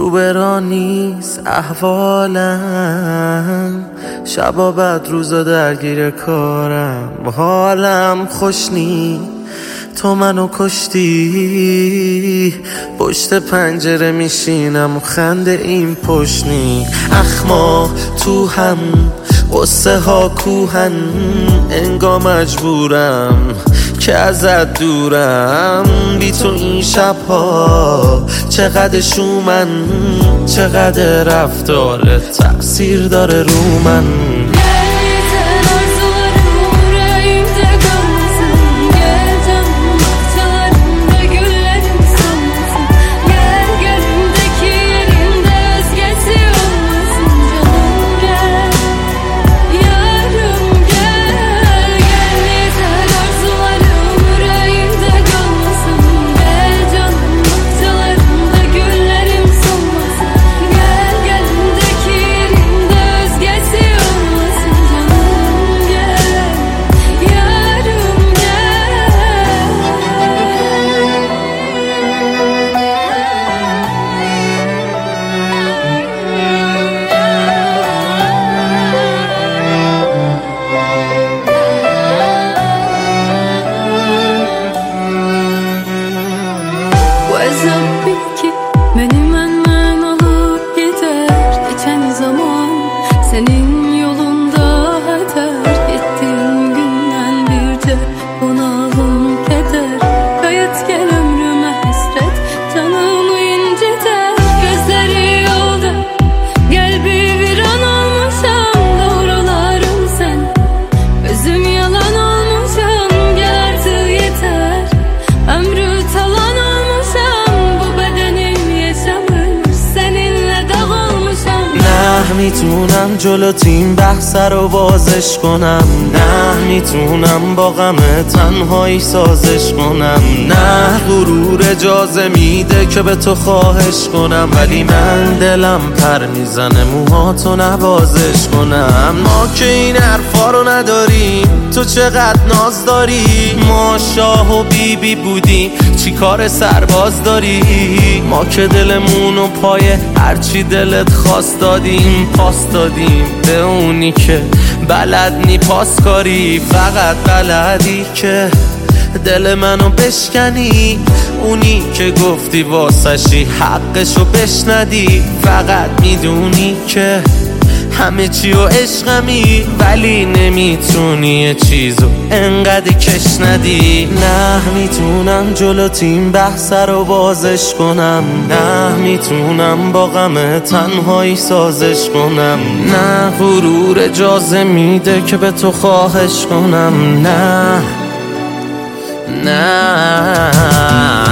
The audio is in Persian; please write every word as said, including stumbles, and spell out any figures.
رو برانیست احوالم، شبا بعد روزا درگیر کارم، حالم خوش نی تو منو کشتی. پشت پنجره میشینم و خنده این پشنی، اخما تو هم قصه ها کوهن، انگار مجبورم که ازت دورم. بی تو این شبها چقدر شومن، چقدر رفتارت تأثیر داره رو من. Bil ki benim hemen alır gider geçen zaman, senin yolunda heder. Gittiğin günden birce bunalım keder, kayıt gel ömrüme hasret, canımı inciter. Gözleri yolda gel bir bir an olmuşam, doğrularım sen özüm yalan olmuşam. Gel artık yeter ömrü talan میتونم جلوت این بحث رو بازش کنم، نه میتونم با غم تنهایی سازش کنم، نه غرور اجازه میده که به تو خواهش کنم، ولی من دلم پر میزنه موهاتو نوازش کنم. ما که این حرفا رو نداریم، تو چقدر ناز داری، ما شاه و بی بی بودیم چی کار سرباز داری. ما که دلمونو پای هرچی دلت خواست دادیم، پاس دادیم به اونی که بلد نی پاس کاری. فقط بلدی که دل منو بشکنی، اونی که گفتی واسشی حقشو بشندی. فقط میدونی که همه چی و عشقمی، ولی نمیتونی یه چیزو انقدر کش ندی. نه میتونم جلوت این بحث رو بازش کنم، نه میتونم با غم تنهایی سازش کنم، نه غرور اجازه میده که به تو خواهش کنم، نه نه